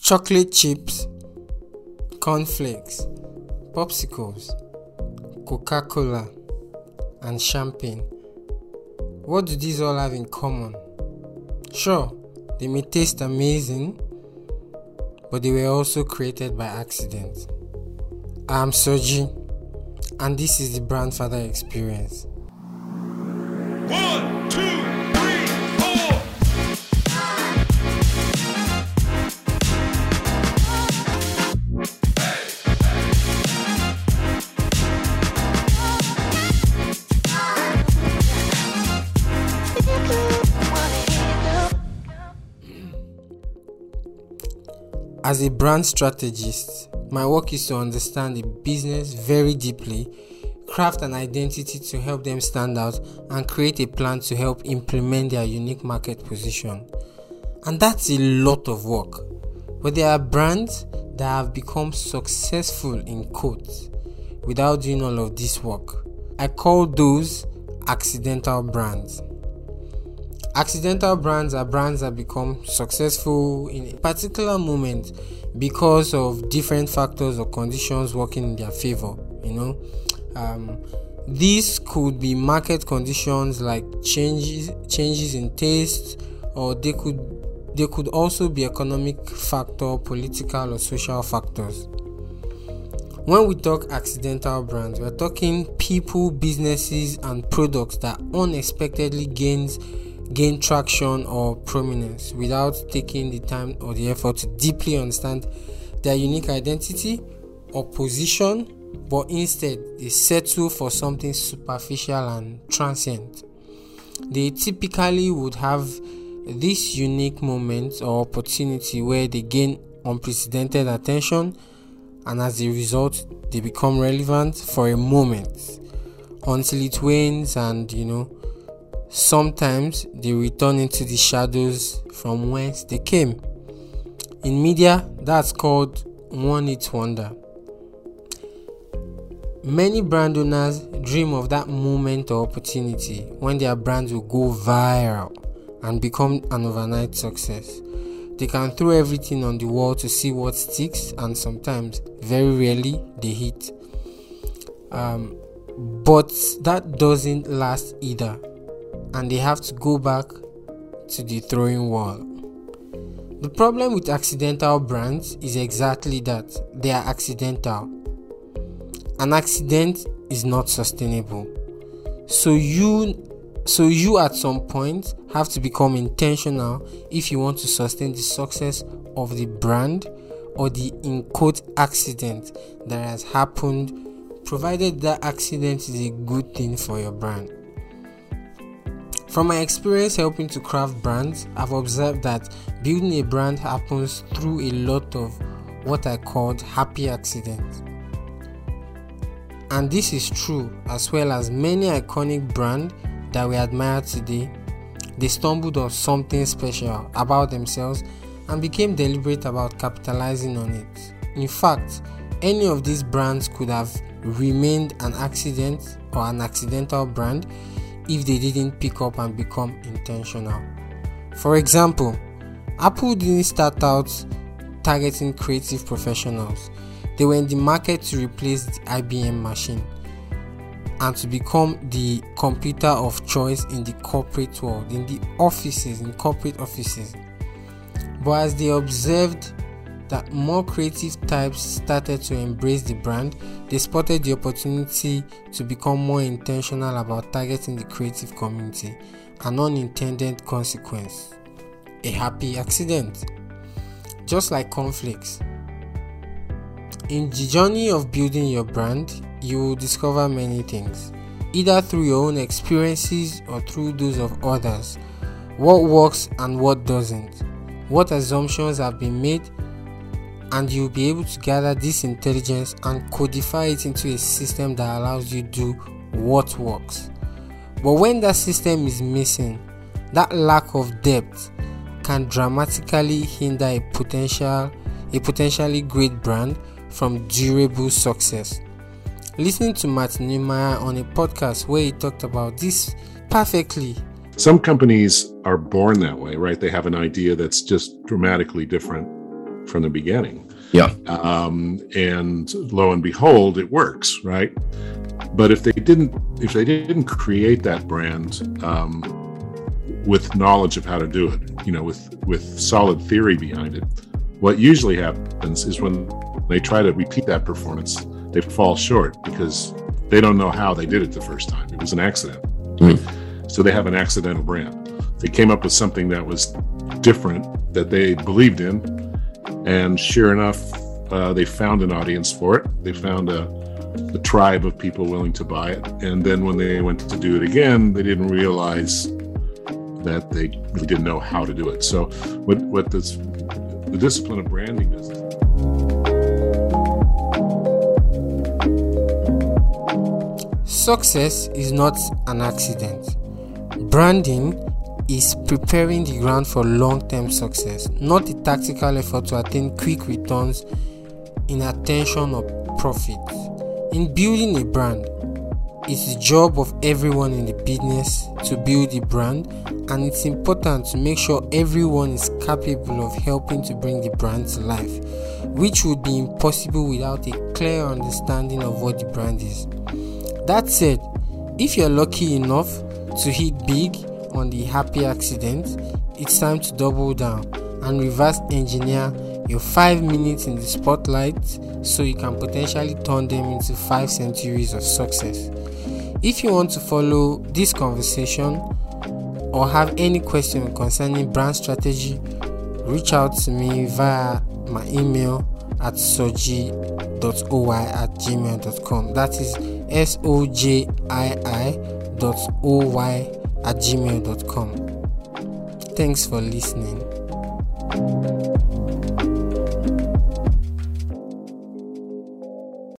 chocolate chips, cornflakes, popsicles, Coca-Cola, and champagne. What do these all have in common? Sure, they may taste amazing, but they were also created by accident. I'm Soji, and this is the Brandfather Experience. 1, 2, 3, 4. As a brand strategist, my work is to understand the business very deeply, craft an identity to help them stand out, and create a plan to help implement their unique market position. And that's a lot of work. But there are brands that have become successful in quotes without doing all of this work. I call those accidental brands. Accidental brands are brands that become successful in a particular moment because of different factors or conditions working in their favor. These could be market conditions like changes in taste, or they could also be economic factor, political or social factors. When we talk accidental brands, we're talking people, businesses, and products that unexpectedly gain traction or prominence without taking the time or the effort to deeply understand their unique identity or position, but instead they settle for something superficial and transient. They typically would have this unique moment or opportunity where they gain unprecedented attention, and as a result they become relevant for a moment until it wanes, and sometimes they return into the shadows from whence they came. In media, that's called one-hit wonder. Many brand owners dream of that moment or opportunity when their brands will go viral and become an overnight success. They can throw everything on the wall to see what sticks, and sometimes, very rarely, they hit. But that doesn't last either, and they have to go back to the throwing wall. The problem with accidental brands is exactly that. They are accidental. An accident is not sustainable. So you at some point have to become intentional if you want to sustain the success of the brand or the in quote accident that has happened, provided that accident is a good thing for your brand. From my experience helping to craft brands, I've observed that building a brand happens through a lot of what I called happy accidents. And this is true as well as many iconic brands that we admire today. They stumbled on something special about themselves and became deliberate about capitalizing on it. In fact, any of these brands could have remained an accident or an accidental brand if they didn't pick up and become intentional. For example, Apple didn't start out targeting creative professionals. They were in the market to replace the IBM machine and to become the computer of choice in the corporate world, in corporate offices. But as they observed that more creative types started to embrace the brand, they spotted the opportunity to become more intentional about targeting the creative community, an unintended consequence, a happy accident. Just like cornflakes. In the journey of building your brand, you will discover many things, either through your own experiences or through those of others. What works and what doesn't, what assumptions have been made, and you'll be able to gather this intelligence and codify it into a system that allows you to do what works. But when that system is missing, that lack of depth can dramatically hinder a potentially great brand from durable success. Listening to Matt Nehemiah on a podcast where he talked about this perfectly. Some companies are born that way, right? They have an idea that's just dramatically different from the beginning. Yeah. And lo and behold, it works, right? But if they didn't create that brand with knowledge of how to do it, with solid theory behind it, what usually happens is when they try to repeat that performance, they fall short because they don't know how they did it the first time. It was an accident. So they have an accidental brand. They came up with something that was different, that they believed in, and sure enough, they found an audience for it. They found a tribe of people willing to buy it. And then when they went to do it again, they didn't realize that they really didn't know how to do it. So what the discipline of branding is. Success is not an accident. Branding is preparing the ground for long-term success, not a tactical effort to attain quick returns in attention or profit. In building a brand, it's the job of everyone in the business to build a brand, and it's important to make sure everyone is capable of helping to bring the brand to life, which would be impossible without a clear understanding of what the brand is. That said, if you're lucky enough to hit big on the happy accident, it's time to double down and reverse engineer your 5 minutes in the spotlight so you can potentially turn them into 5 centuries of success. If you want to follow this conversation or have any question concerning brand strategy, reach out to me via my email at sojii.oy@gmail.com. That is sojii.oy@gmail.com. Thanks for listening.